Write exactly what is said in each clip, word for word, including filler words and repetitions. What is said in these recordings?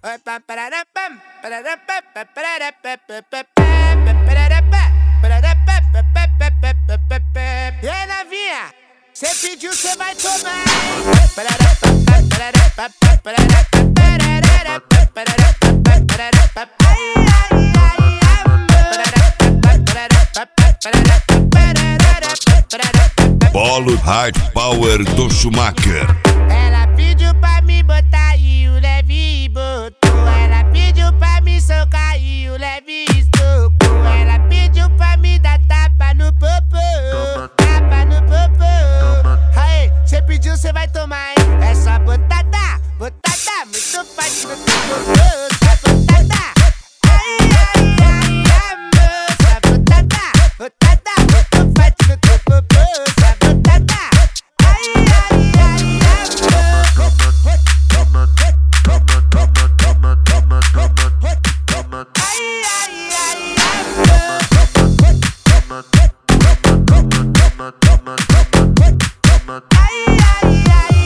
E aí, novinha, cê pediu, cê vai tomar. Polo Hard Power do Schumacher. Ela pediu pra me botar e o leve botou. Ela pediu pra me socar e o leve estocou. Ela pediu pra me dar tapa no popô, tapa no popô. Aí, cê pediu, cê vai tomar, hein? É só botada, botada, muito forte no teu popô. Só botada, ai, ai, ai, amor. Só botada, botada, muito forte no teu popô. Só botada, ai, ai, ai, amor. Ai, ai, ai, amor. Ai, ai, ai,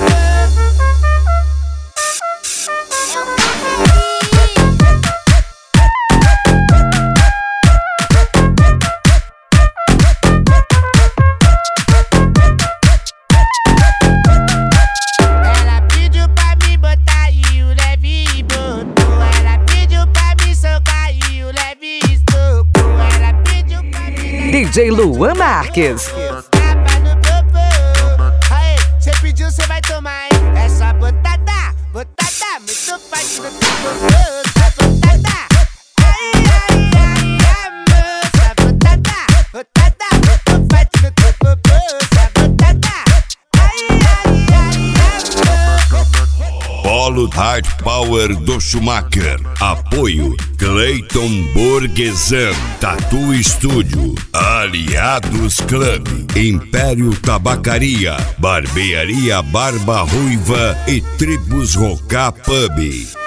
ela pediu pra me botar e o leve botou. Ela pediu pra me socar e o leve estocou. Ela pediu pra me D J Luan Marques. tapa no popô. Aí, cê pediu, cê vai tomar, hein? É só botada, botada, muito forte no teu popô. Só botada, ai, ai, ai, amor. Só botada, botada, muito forte no teu popô. Só botada, ai, ai, ai, amor. Polo Hard Power do Schumacher. Apoio Clayton Borgesan, Tatu Estúdio, Aliados Club, Império Tabacaria, Barbearia Barba Ruiva e Tribos Rocá Pub.